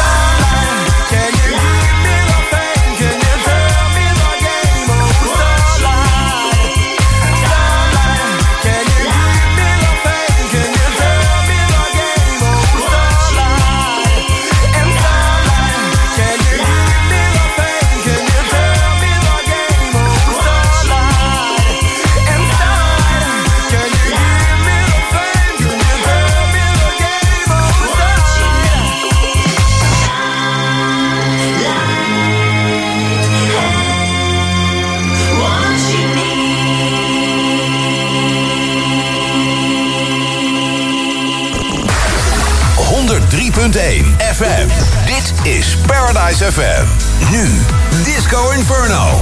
FM. Dit is Paradise FM. Nu Disco Inferno.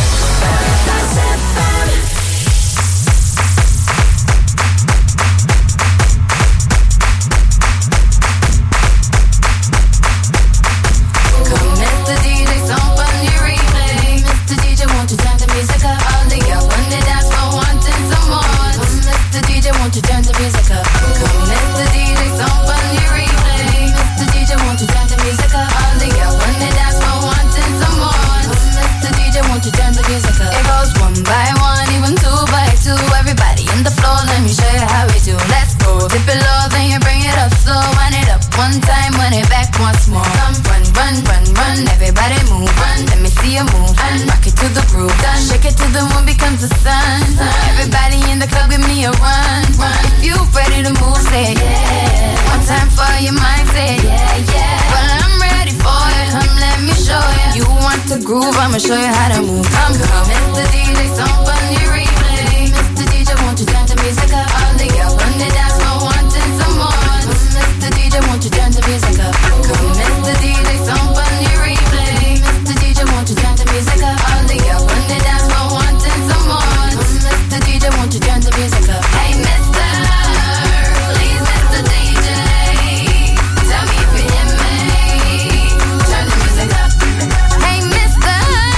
Groove, I'ma show you how to move. Come, Mr. DJ, some funny replay. Mr. DJ, won't you turn the music up? All the girls on the dance floor wanting some more. Mr. DJ, won't you turn the music up? Come, Mr. DJ, some funny replay. Mr. DJ, won't you turn the music up? All the girls on the dance floor wanting some more. Mr. DJ, won't you turn the music up? Hey, Mr. Please, Mr. DJ, tell me if you hear me. Turn the music up. Hey, Mr.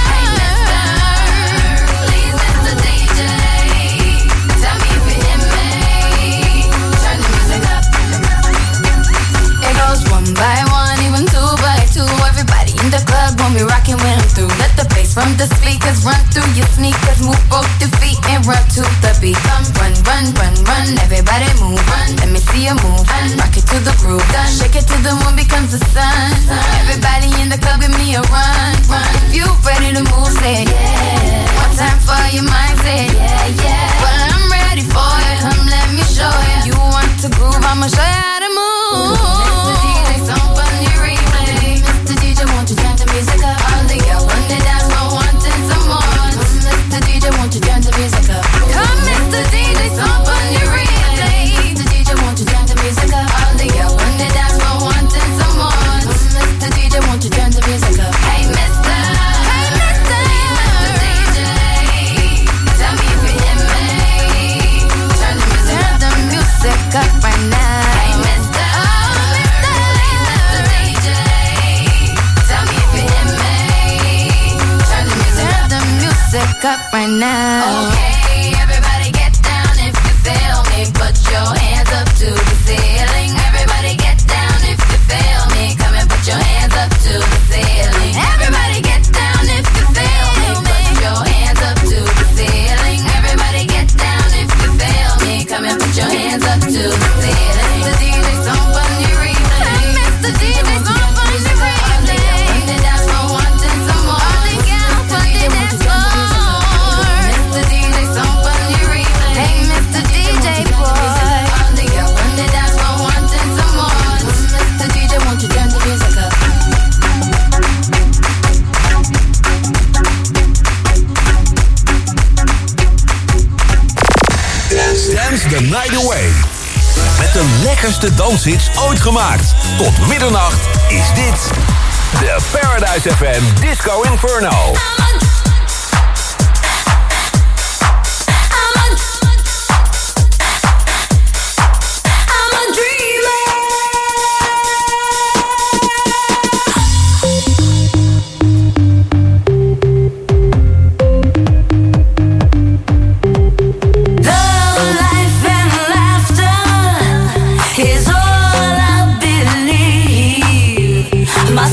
Please, Mr. DJ, tell me if you hear me. Turn the music up. It goes one by one, even two by two. Everybody in the club won't be rocking when I'm through. Let the bass from the speakers run through your sneakers. Move both your feet and run to the beat. Come run, run, run, run. Everybody move. Run. Let me see you move. Rock it to the groove. Shake it till the moon becomes the sun. Everybody in the club, give me a run. If you ready to move, say yeah. One time for your mind, say yeah, yeah. Well, I'm ready for it. Come, let me show you. You want to groove? I'ma show you how to move. Mr. DJ, some funny replay. Mr. DJ, won't you turn the music up? All the girls on the dance floor wanting some more. Mr. DJ, won't you turn the music up? Come, Mr. DJ, some funny replay. Mr. DJ, won't you turn the music up? All the girls on the dance floor wanting some more. Mr. DJ, won't you turn the music up? Hey, Mr. Hey, Mr. DJ, tell me if you hear me. Turn the music up right now. Hey, Mr. Oh, Mr. DJ, tell me if you hear me. Turn the music up right now. Okay, everybody get down if you feel me. Put your hands up to the ceiling. Everybody get down if you feel me. Come and put your hands up to the ceiling. Everybody get down if you feel me. Put your hands up to the ceiling. Everybody get down if you feel me. Come and put your hands up to the ceiling. Mr. DJ, some funny replay. Mr. DJ, some funny replay. On the dance floor wanting some more. All the girls on the dance floor. Mr. DJ, some funny replay. Hey, Mr. DJ boy. All the girls on the dance floor wanting some more. Mr. DJ, won't you turn the music up? Dance the night away. Met de lekkerste danshits ooit gemaakt. Tot middernacht is dit de Paradise FM Disco Inferno. My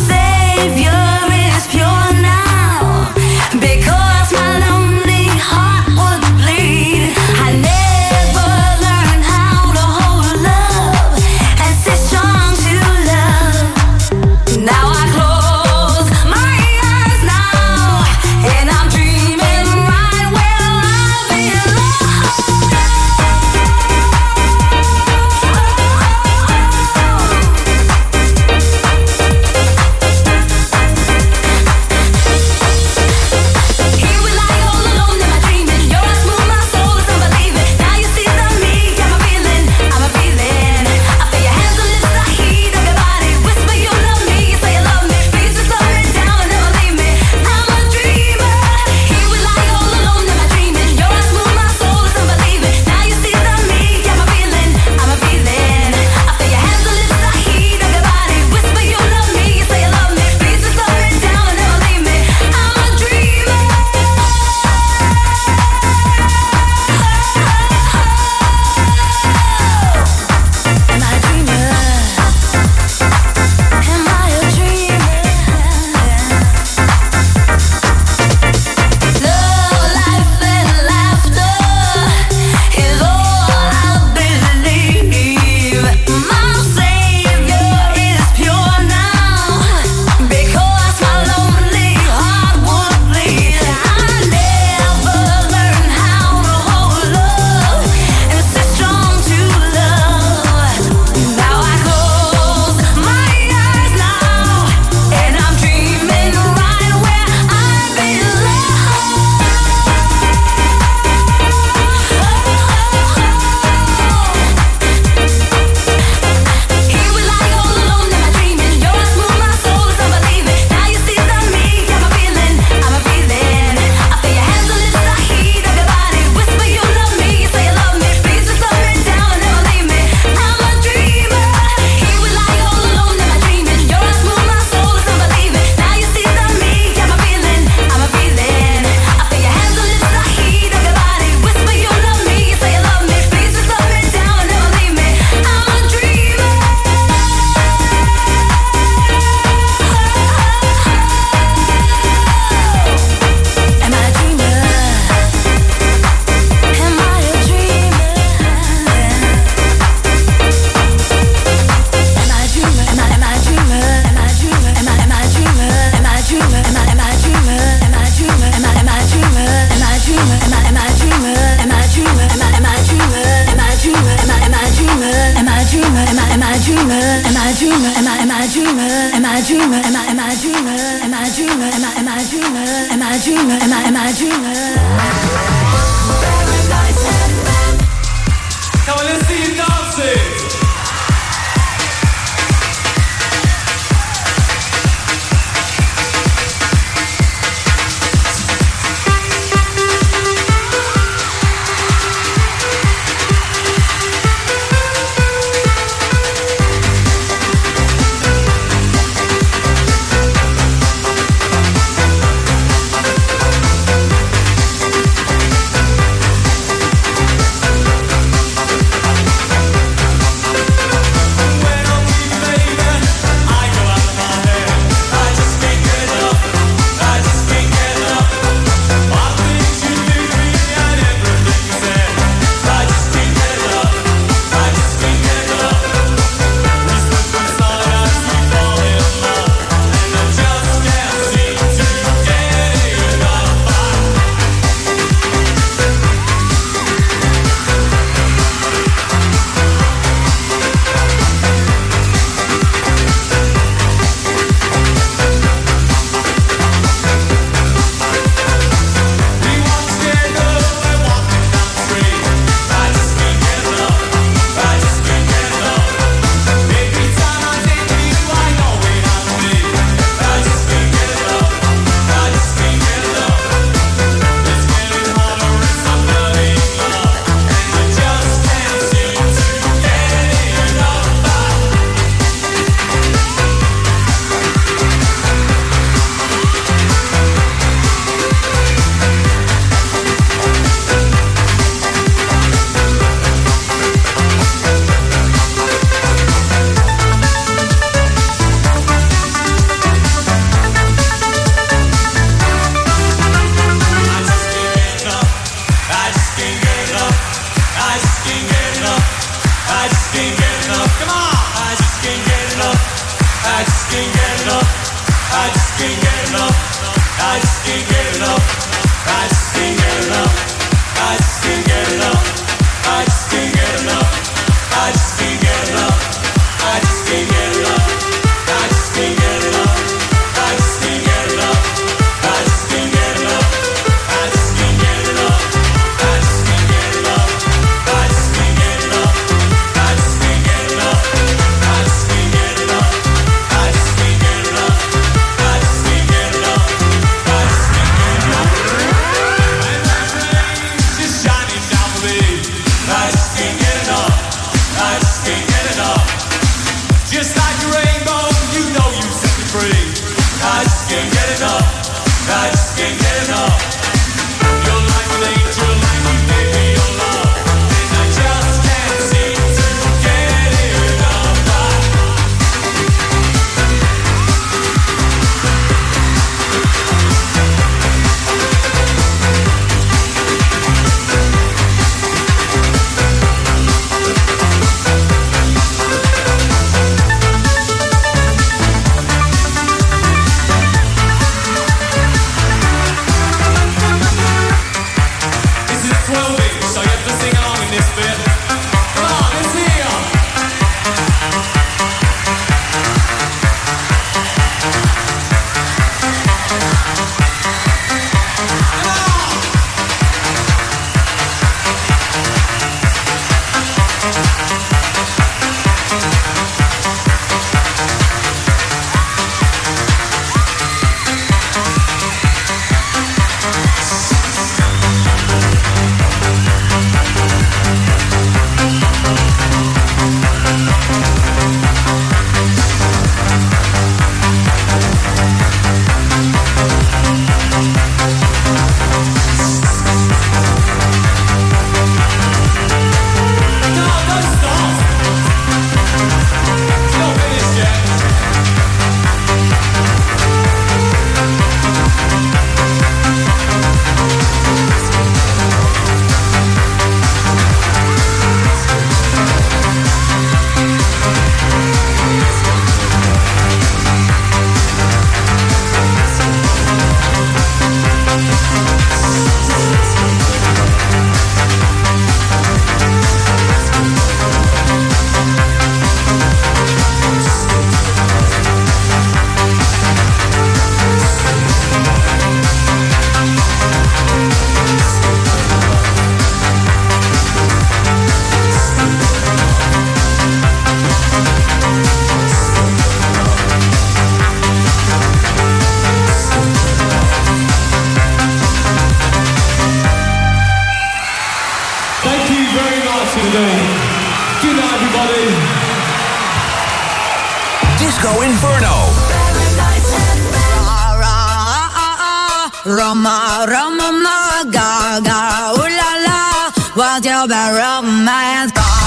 Come on, let's see you dancing. Disco Inferno. Roma, Roma, ma, ga, ga, ooh la la, what's your bad romance?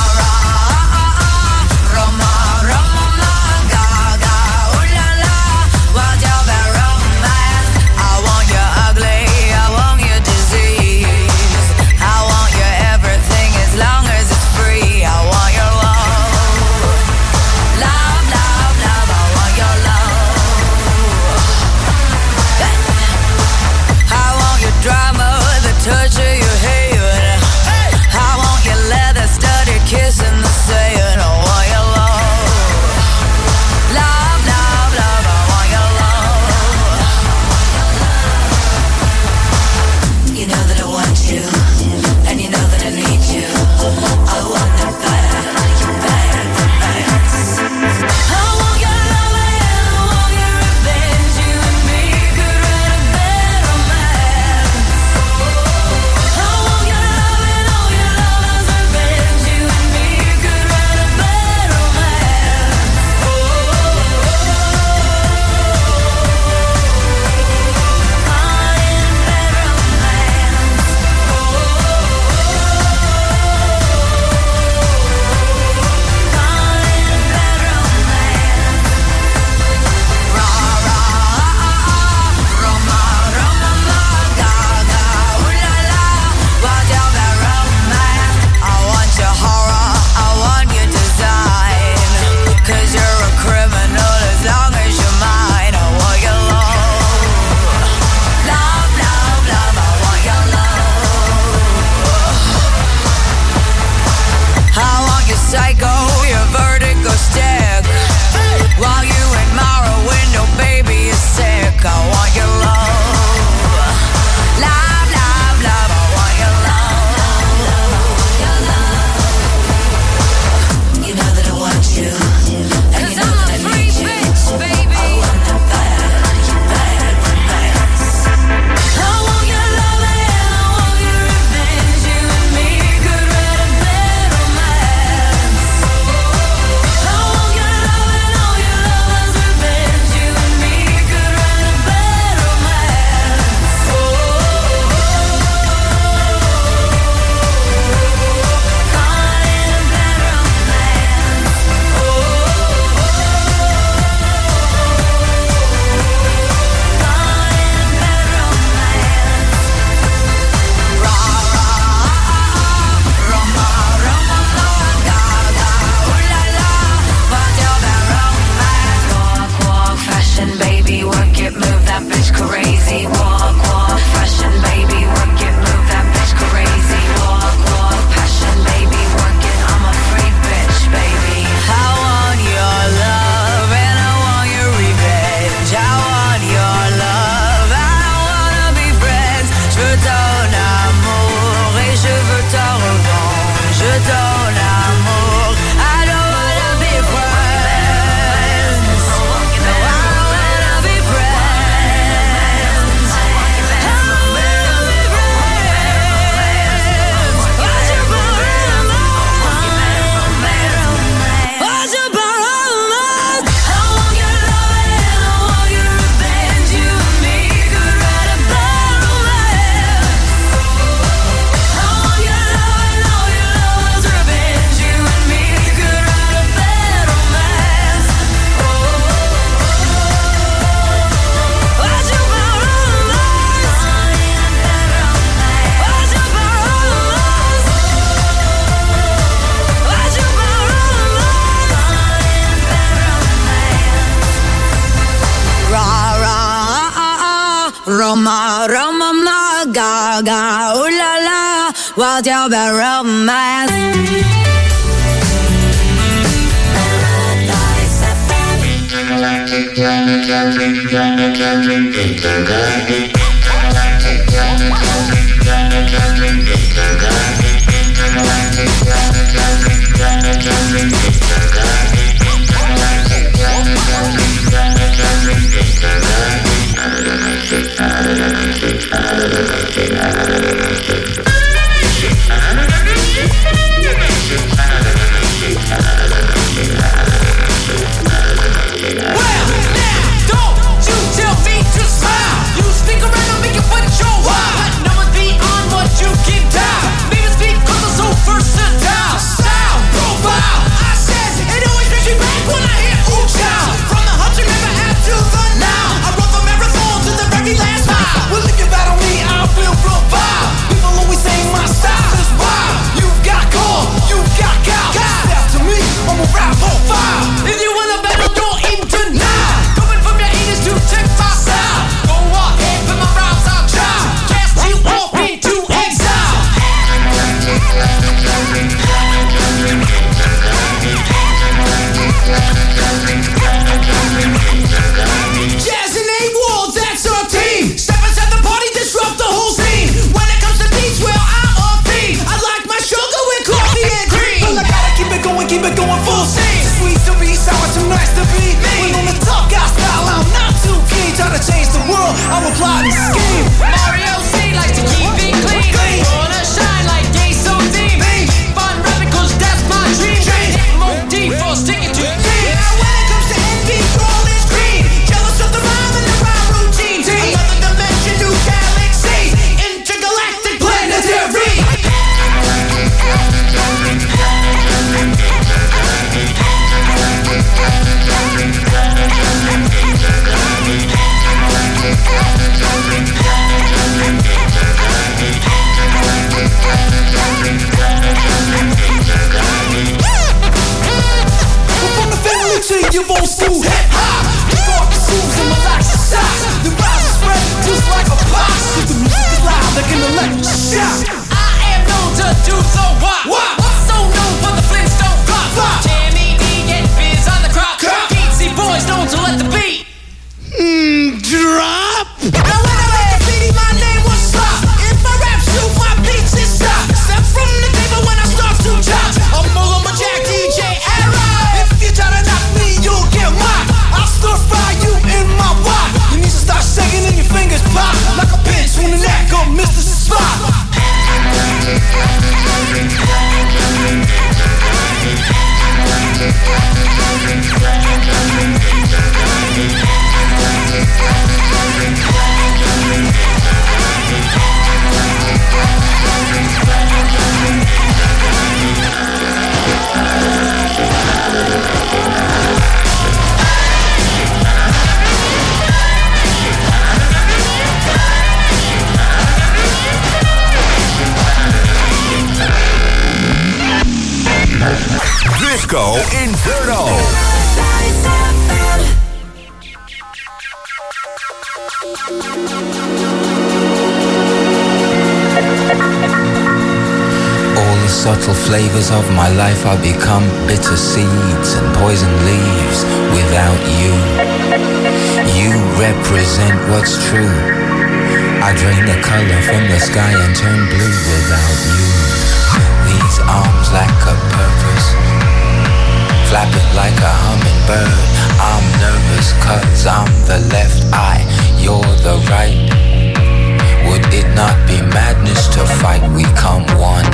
Touch of your hair, I want your leather studded kiss in the sand. I want your love, love, love, love. I want your love. You know that I want you, and you know that I need you. I want the bad, bad, bad. I want your love and I want your revenge. You and me could write a bad romance. Psycho, your vertigo stick. While you admire a window, baby, you're sick. I want your love, love, love, love. I want your love. You know that I want you, and you know that I need you. Baby. I want the bad, bad, bad. I want your love and I want your revenge. You and me could write a bad romance. Baby, work it, move that bitch crazy. Walk, walk, fashion, baby, work it, move that bitch crazy. Walk, walk, passion, baby, work it. I'm a freak bitch, baby. I want your love and I want your revenge. I want your love, I wanna be friends. Je veux ton amour et je veux ta revanche. Je ton amour, I don't wanna be friends. No, I wanna be friends. I wanna be friends. What's your problem? What's your problem? I want your love and I want your revenge. You and me could write a bad romance. I want your love and all your love's revenge. You and me could write a bad romance. What's your problem? What's your problem? What's your problem? Ra ra Roma Roma ma ga ga ooh la la, what's your bad romance? What? All the subtle flavors of my life are become bitter seeds and poison leaves without you. You represent what's true. I drain the color from the sky and turn blue without you. These arms lack a purpose, flapping like a hummingbird. I'm nervous 'cause I'm the left eye, you're the right. Would it not be madness to fight? We come one.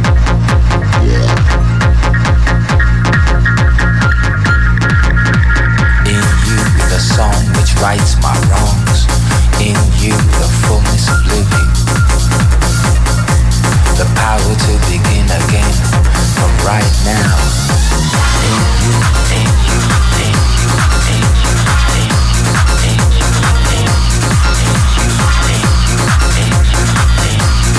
In you, the song which rights my wrongs. In you, the fullness of living. The power to begin again from right now. In you, in you, in you, in you, in you, in you, in you, in you, in you, in you, in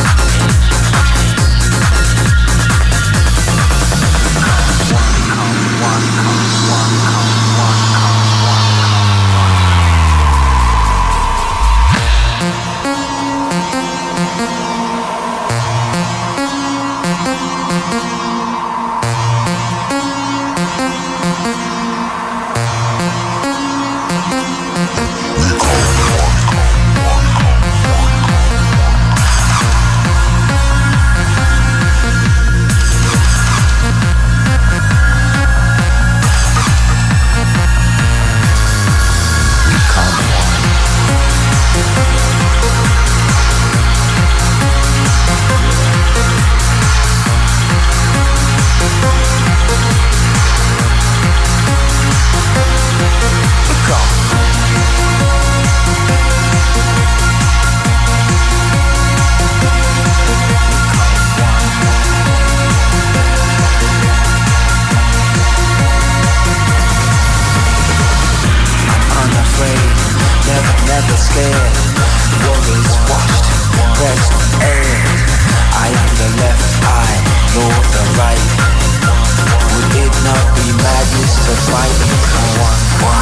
never scared. Worries washed, rest aired. I am the left eye, you're the right. Would it not be madness to fight? Come on,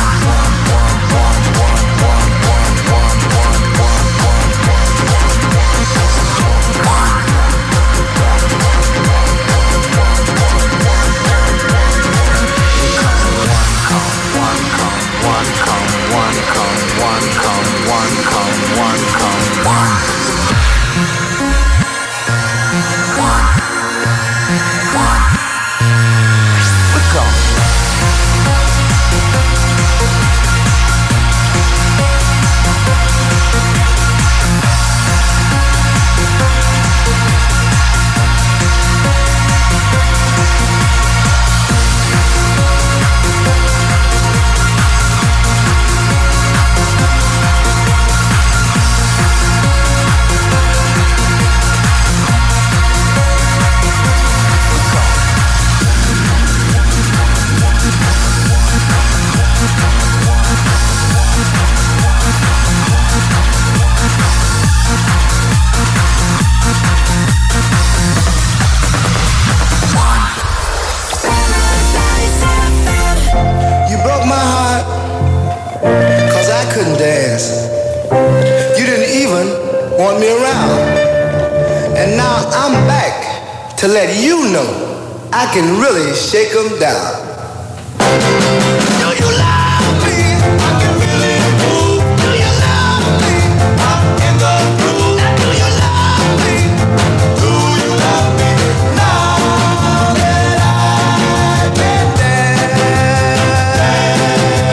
to let you know I can really shake them down. Do you love me? I can really move. Do you love me? I'm in the groove. Do you love me? Do you love me? Now that I've been there.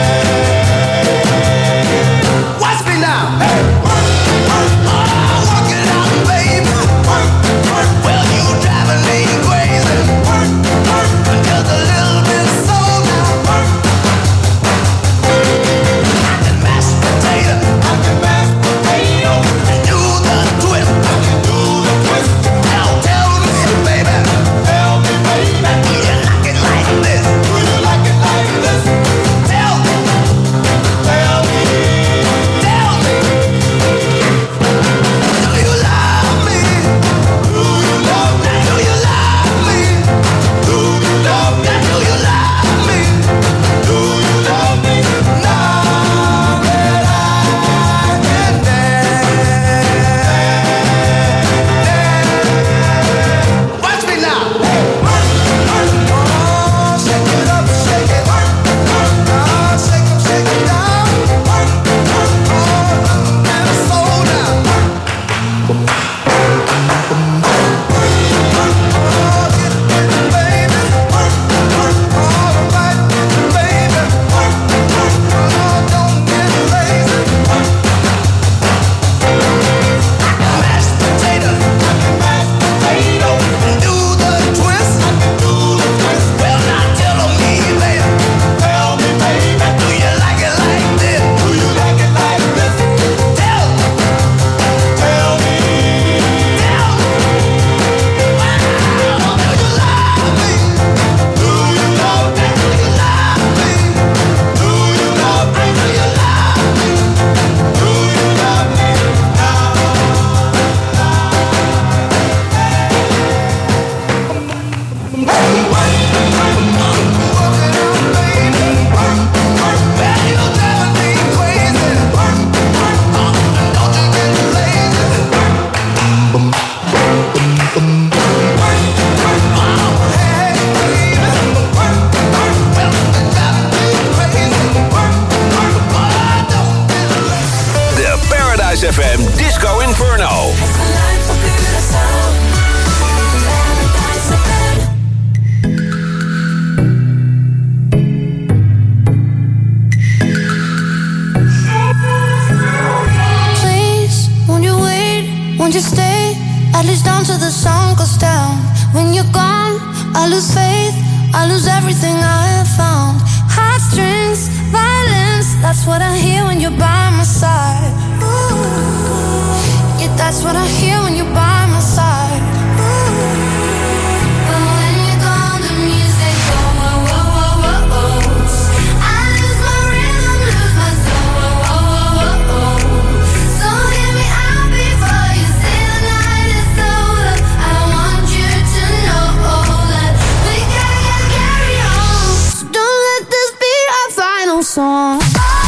Watch me now. Hey, work, work, work it out, baby. Work, work, well you driving me crazy. Work, work, just a little bit soul now. Paradise FM Disco Inferno. Please, won't you wait, won't you stay, at least down till the sun goes down. When you're gone, I lose faith, I lose everything I have found. Heartstrings, violence, that's what I hear when you're by my side. Yeah, that's what I hear when you're by my side. But when you're gone, the music goes, whoa, whoa, whoa, whoa, whoa. I lose my rhythm, lose my soul, whoa, whoa, whoa, whoa. So hear me out before you say the night is over. I want you to know that we gotta carry on. So don't let this be our final song.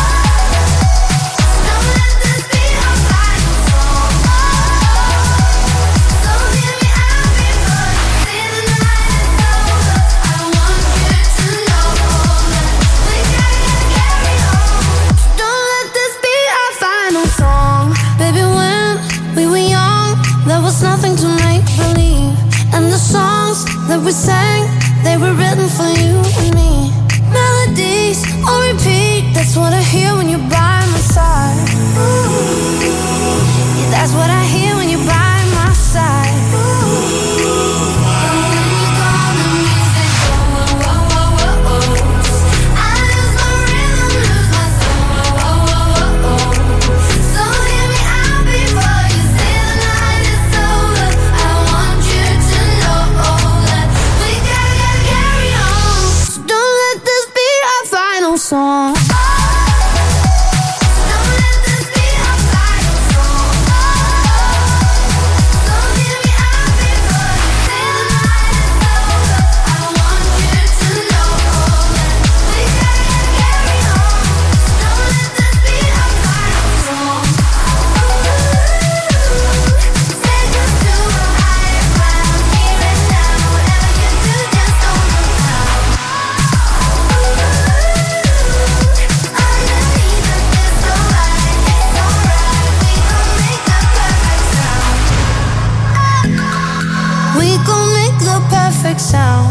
Nothing to make believe, and the songs that we sang, they were written for you and me. Melodies on repeat, that's what I hear when you're by my side. Yeah, that's what I hear when you're by my side. Song. Sound.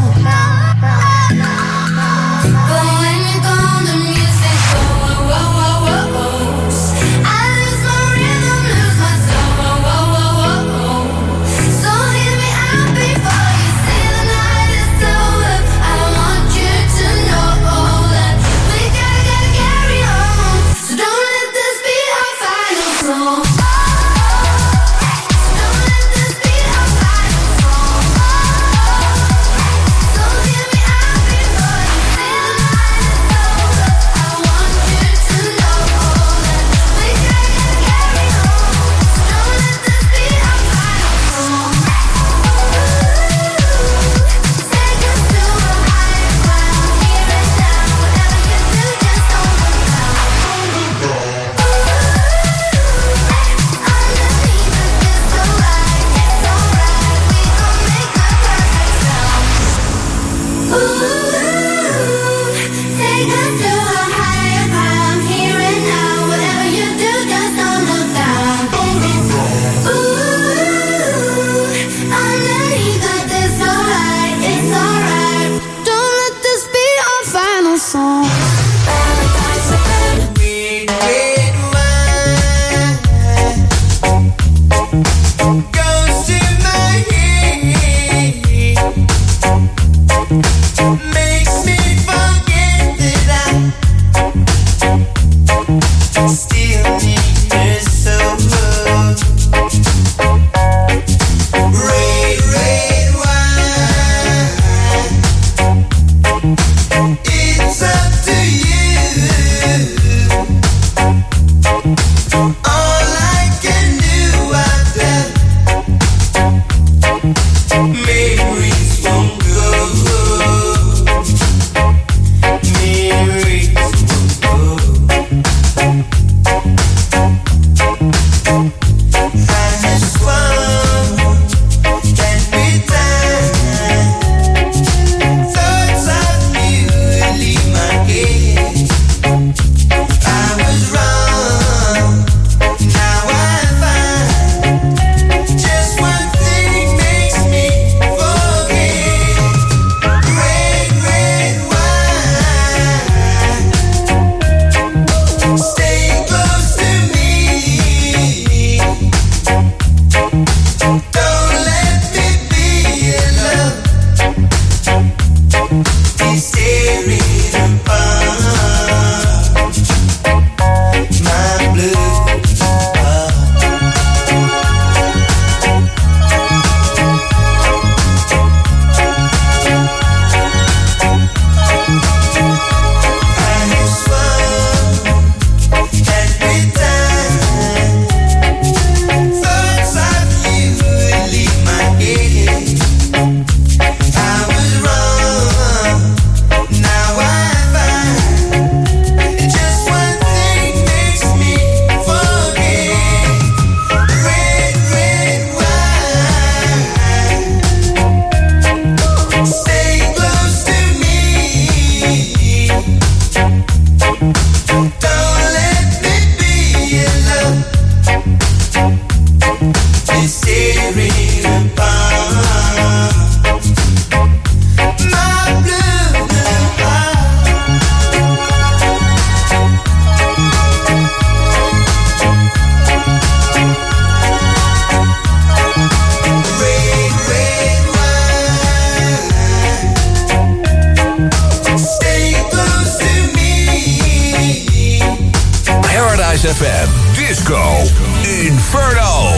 But when you're gone, the music goes, whoa, whoa, whoa, whoa. I lose my rhythm, lose my soul, whoa, whoa, whoa, whoa. So hear me out before you say the night is over. I want you to know that we gotta carry on. So don't let this be our final song. FM Disco Inferno.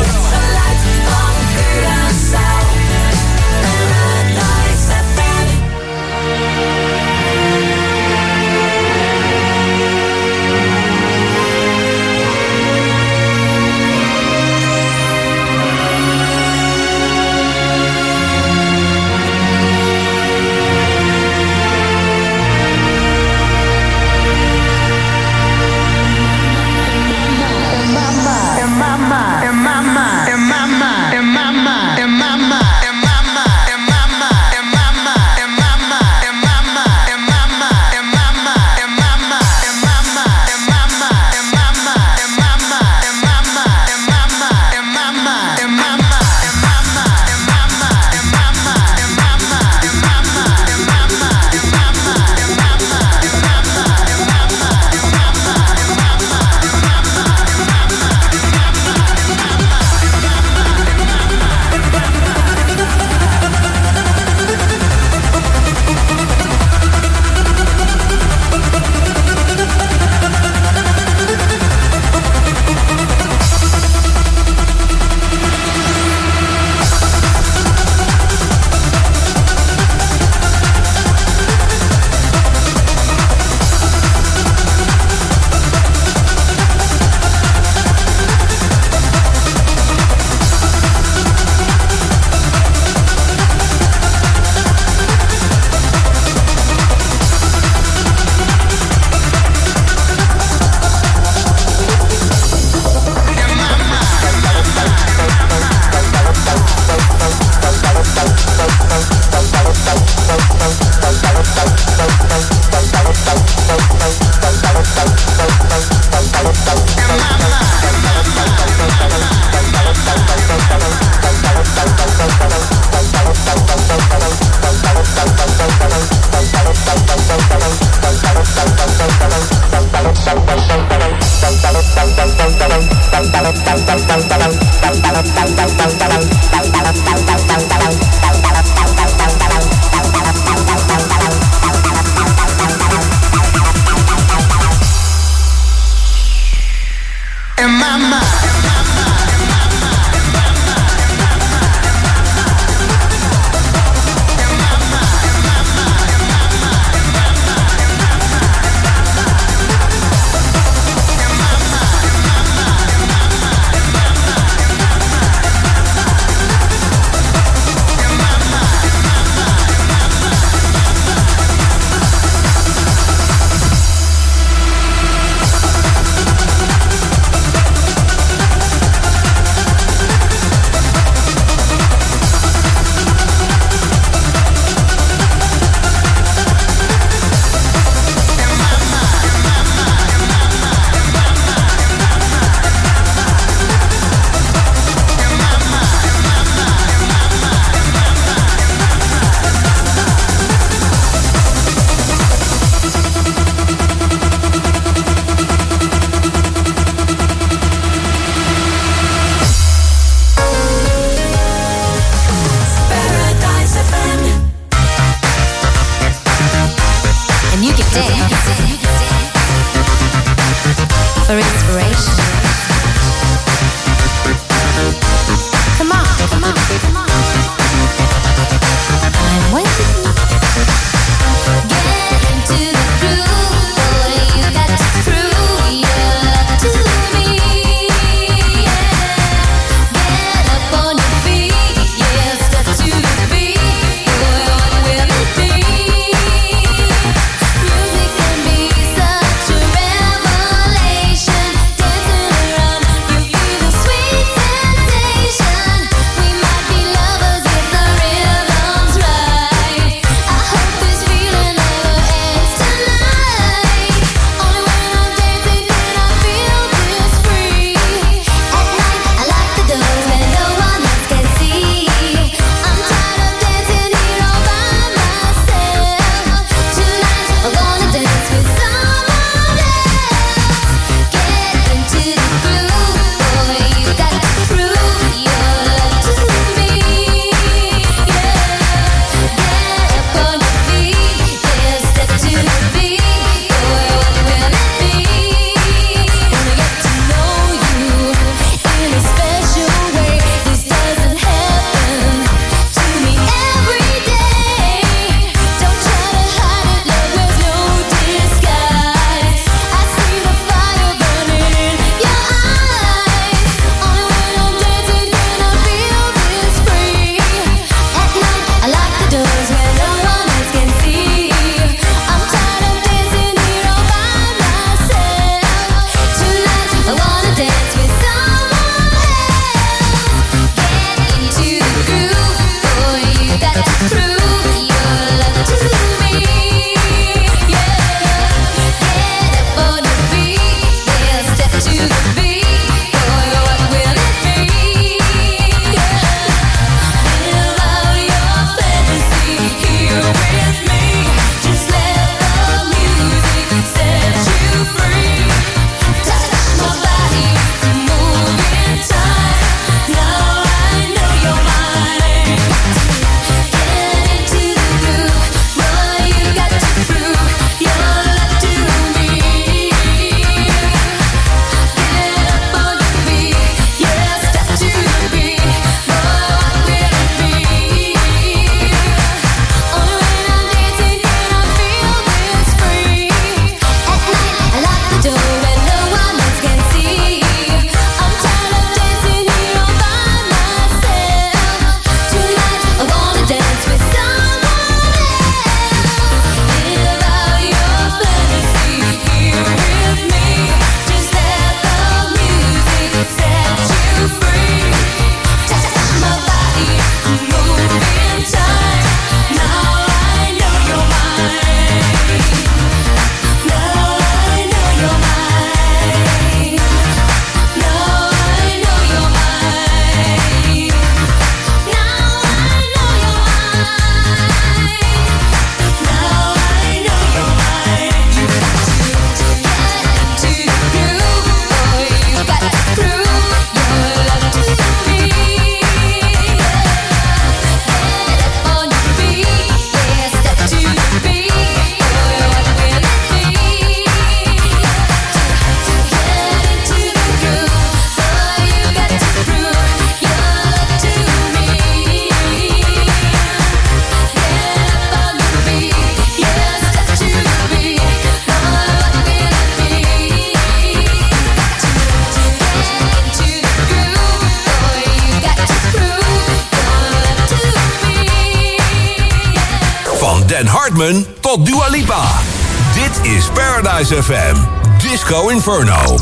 Van Hartman tot Dua Lipa. Dit is Paradise FM, Disco Inferno.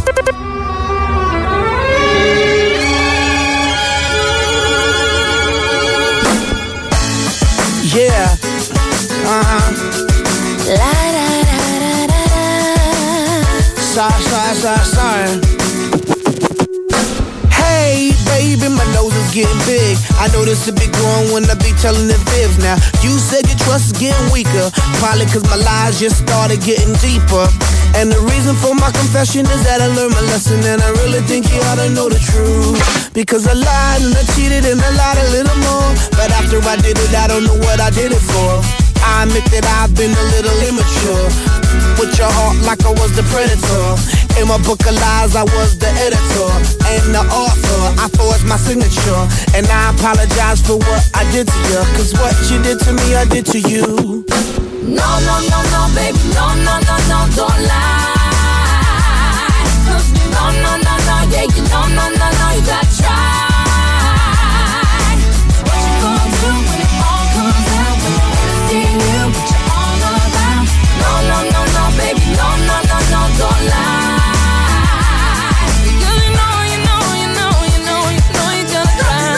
Yeah. La da da da da da. Sorry. Hey, baby, my nose is getting big. I know this a big one when I be telling the fibs. Now, you said your trust is getting weaker. Probably cause my lies just started getting deeper. And the reason for my confession is that I learned my lesson. And I really think you ought to know the truth. Because I lied and I cheated and I lied a little more. But after I did it, I don't know what I did it for. I admit that I've been a little immature. With your heart like I was the predator. In my book of lies, I was the editor and the author. I forged my signature. And I apologize for what I did to you. Cause what you did to me, I did to you. No, no, no, no, baby, no, no, no, no, don't lie. No, no, no, no, yeah, you no, no, no, no, you gotta try. What you gonna do when it all comes out? When I really see you, what you all about? No, no, no, no, baby, no, no, no, no, don't lie. Because you know, you gotta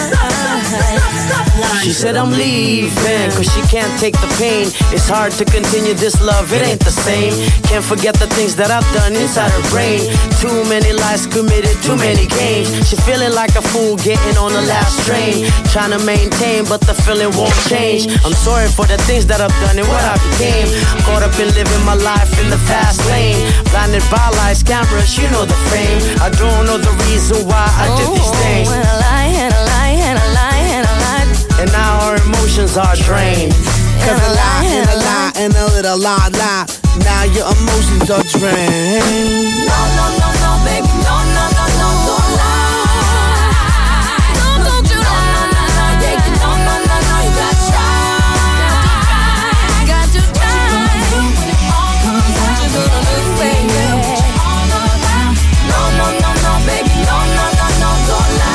try. She said I'm leaving, cause she can't take the pain. It's hard to continue this love, it ain't the same. Can't forget the things that I've done inside her brain. Too many lies committed, too many games. She feeling like a fool getting on the last train. Trying to maintain, but the feeling won't change. I'm sorry for the things that I've done and what I became. Caught up in living my life in the fast lane. Blinded by lights, cameras, you know the fame. I don't know the reason why I did these things. And I lie, and I lie, and I lie, and I lie. And now our emotions are drained. Cause a lie and a lie and a little lie. Now your emotions are drained. No, no, no, no, baby, no, no, no, no, don't lie. No, don't you lie. No, no, no, yeah, you no, no, no, no, you gotta try. Got to try. What you gonna do when it all comes out? What you gonna do, baby? What you all about? No, no, no, no, baby, no, no, no, no, don't lie.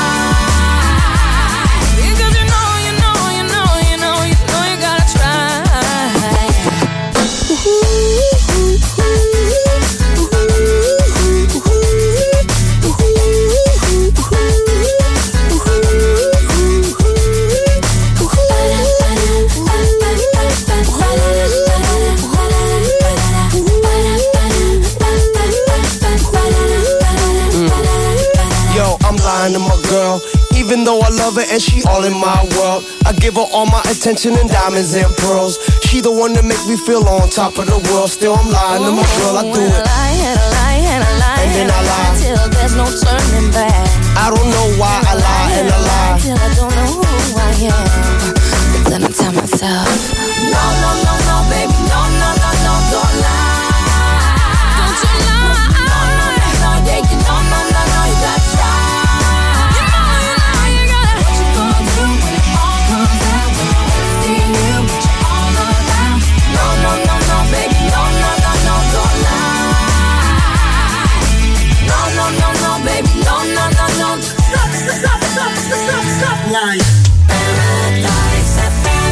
Because you know, you gotta try. To my girl, even though I love her and she all in my world. I give her all my attention and diamonds and pearls. She the one that make me feel on top of the world. Still I'm lying to my girl, I do it. And I lie, and I lie, and I lie, and then I lie till there's no turning back. I don't know why I lie and I lie till I don't know who I am. But then I tell myself, no, no, no, no, baby, no, no, no, no, don't lie. Don't you lie. No, no, no, no, yeah, you no, no, no, no, you gotta try. Lying. Paradise FM.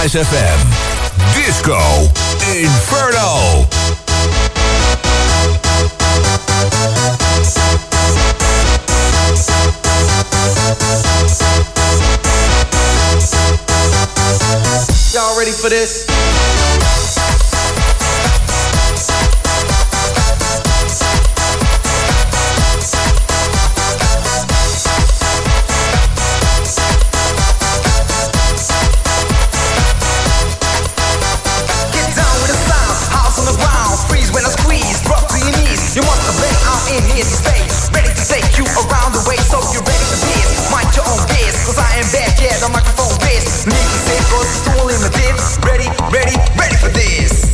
Paradise FM. Disco Inferno. Y'all ready for this? You must have been out in here to stay, ready to take you around the way, so you're ready for this. Mind your own biz, cause I am back, yeah, the microphone biz. Need to say, cause it's too limited. Ready, ready, ready for this.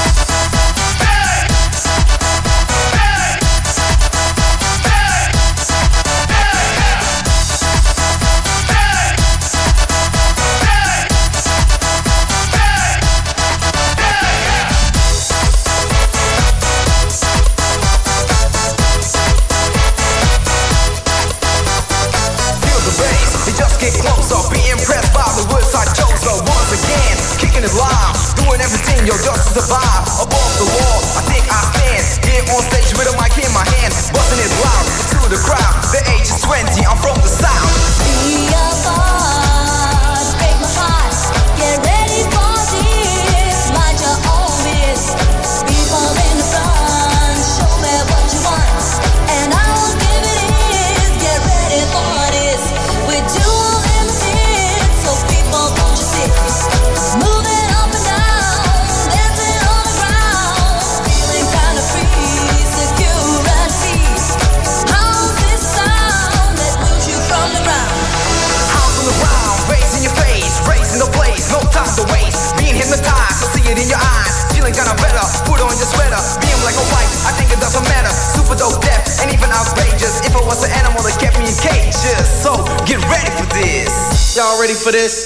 Get closer, be impressed by the words I chose. So once again, kicking it live, doing everything, yo, just to survive. Above the law, I think I stand here on stage with a mic in my hand, busting it loud to the crowd. The age is 20, I'm from the south. Be a boss, break my heart. Get ready for this. Mind your own biz. People in the front, show me what you want, and I will give it is. Get ready for this. We do. Moving up and down, dancing on the ground, feeling kind of free, security. How's this sound that moves you from the ground? House on the ground, raising your face, raising the place, no time to waste. Being hypnotized, I see it in your eyes. Feeling kinda better, put on your sweater. Being black or white, I think it doesn't matter. Super dope, deaf, and even outrageous. If it was an animal that kept me in cages. So, get ready for this. Y'all ready for this?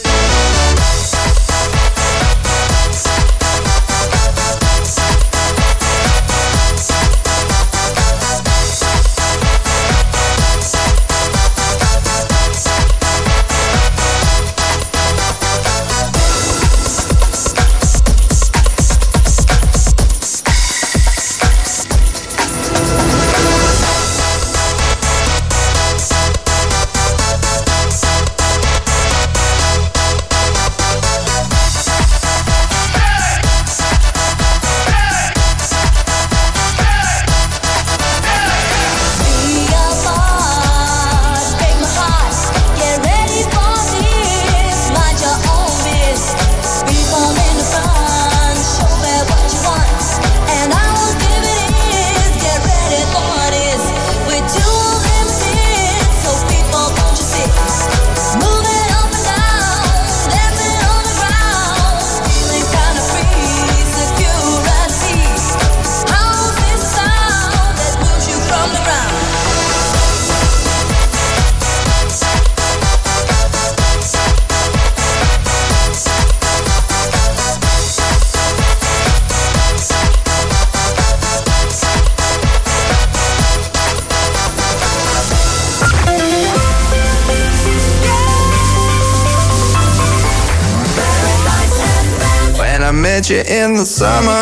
met you in the summer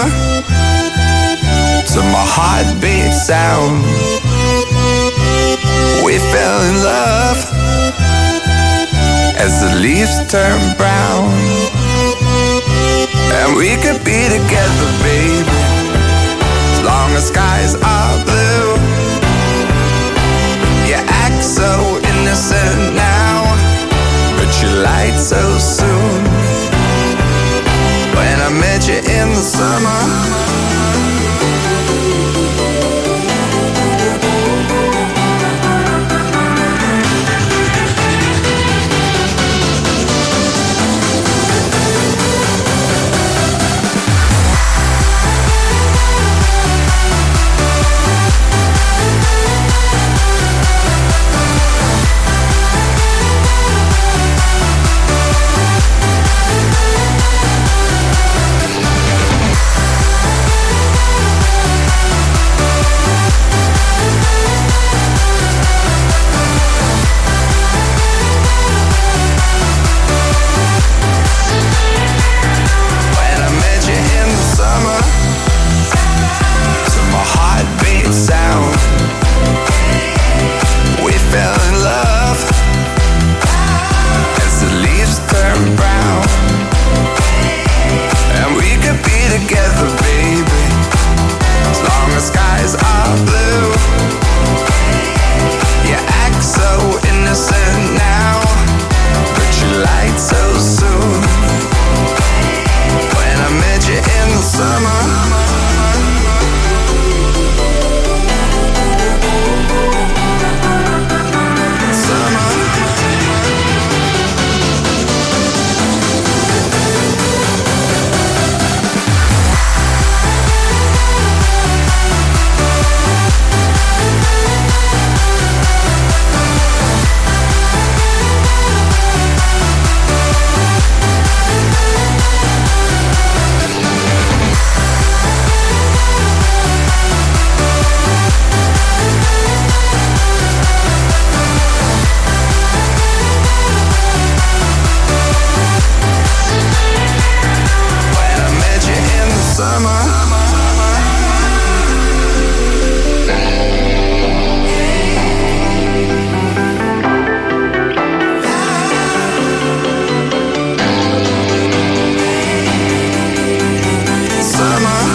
to my heartbeat sound. We fell in love as the leaves turn brown, and we could be together, baby, as long as skies are blue. You act so innocent now, but you lied so soon. When I met you in the summer, my